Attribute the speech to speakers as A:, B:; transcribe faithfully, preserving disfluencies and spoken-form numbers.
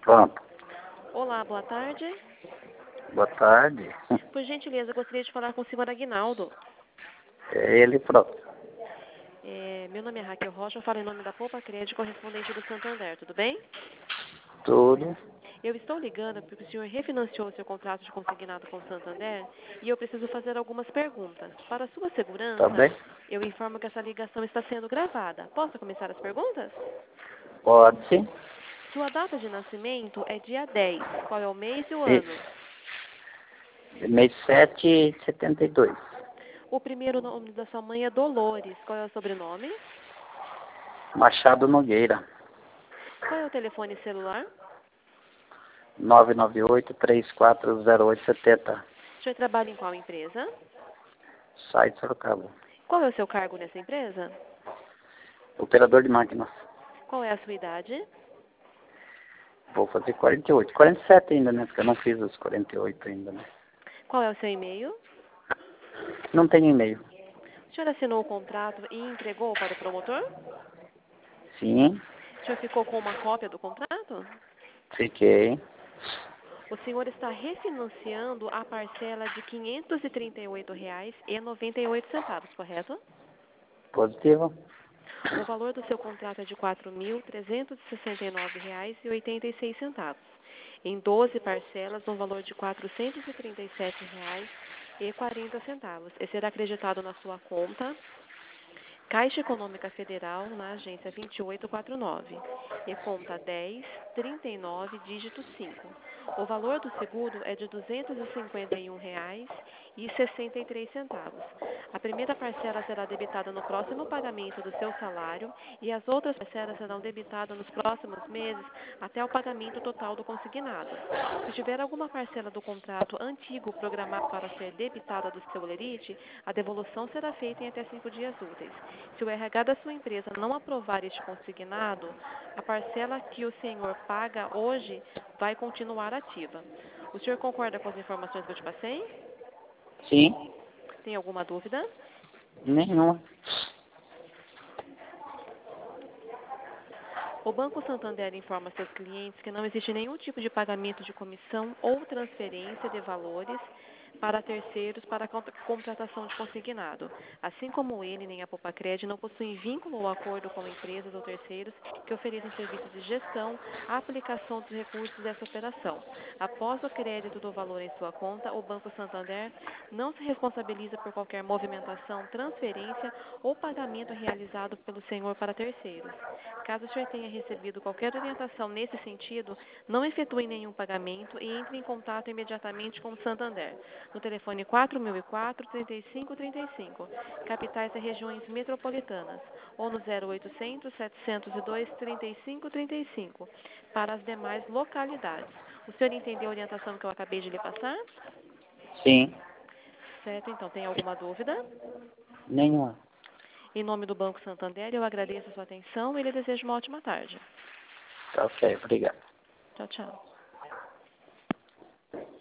A: Pronto.
B: Olá, boa tarde.
A: Boa tarde.
B: Por gentileza, gostaria de falar com o senhor Aguinaldo.
A: É ele próprio.
B: É, meu nome é Raquel Rocha, eu falo em nome da Poupa Crédito, correspondente do Santander, tudo bem?
A: Tudo.
B: Eu estou ligando porque o senhor refinanciou o seu contrato de consignado com o Santander e eu preciso fazer algumas perguntas. Para sua
A: Tá
B: segurança,
A: bem?
B: eu informo que essa ligação está sendo gravada. Posso começar as perguntas?
A: Pode sim.
B: Sua data de nascimento é dia dez. Qual é o mês e o
A: Sim.
B: ano?
A: Mês sete de setenta e dois.
B: O primeiro nome da sua mãe é Dolores. Qual é o sobrenome?
A: Machado Nogueira.
B: Qual é o telefone celular?
A: nove nove oito, três quatro zero oito sete zero.
B: O senhor trabalha em qual empresa?
A: Sai de Sorocaba.
B: Qual é o seu cargo nessa empresa?
A: Operador de máquinas.
B: Qual é a sua idade?
A: Vou fazer quarenta e oito. quarenta e sete ainda, né? Porque eu não fiz os quarenta e oito ainda, né?
B: Qual é o seu e-mail?
A: Não tenho e-mail.
B: O senhor assinou o contrato e entregou para o promotor?
A: Sim.
B: O senhor ficou com uma cópia do contrato?
A: Fiquei.
B: O senhor está refinanciando a parcela de quinhentos e trinta e oito reais e noventa e oito centavos, correto?
A: Positivo.
B: O valor do seu contrato é de quatro mil trezentos e sessenta e nove reais e oitenta e seis centavos, em doze parcelas no valor de quatrocentos e trinta e sete reais e quarenta centavos. E será acreditado na sua conta Caixa Econômica Federal, na agência vinte e oito quarenta e nove, e conta dez, trinta e nove, dígito cinco. O valor do seguro é de duzentos e cinquenta e um reais e sessenta e três centavos. A primeira parcela será debitada no próximo pagamento do seu salário e as outras parcelas serão debitadas nos próximos meses até o pagamento total do consignado. Se tiver alguma parcela do contrato antigo programado para ser debitada do seu lerite, a devolução será feita em até cinco dias úteis. Se o R H da sua empresa não aprovar este consignado, a parcela que o senhor paga hoje vai continuar ativa. O senhor concorda com as informações que eu te passei?
A: Sim.
B: Tem alguma dúvida?
A: Nenhuma.
B: O Banco Santander informa seus clientes que não existe nenhum tipo de pagamento de comissão ou transferência de valores para terceiros para a contra- contratação de consignado. Assim como ele nem a Popacred não possuem vínculo ou acordo com empresas ou terceiros que ofereçam serviços de gestão, a aplicação dos recursos dessa operação. Após o crédito do valor em sua conta, o Banco Santander não se responsabiliza por qualquer movimentação, transferência ou pagamento realizado pelo senhor para terceiros. Caso o senhor tenha recebido qualquer orientação nesse sentido, não efetue nenhum pagamento e entre em contato imediatamente com o Santander, no telefone quatro mil e quatro, trinta e cinco trinta e cinco, capitais e regiões metropolitanas, ou no zero oitocentos, setecentos e dois, trinta e cinco trinta e cinco, para as demais localidades. O senhor entendeu a orientação que eu acabei de lhe passar?
A: Sim.
B: Certo, então, tem alguma dúvida?
A: Nenhuma.
B: Em nome do Banco Santander, eu agradeço a sua atenção e lhe desejo uma ótima tarde.
A: Tá ok, obrigado.
B: Tchau, tchau.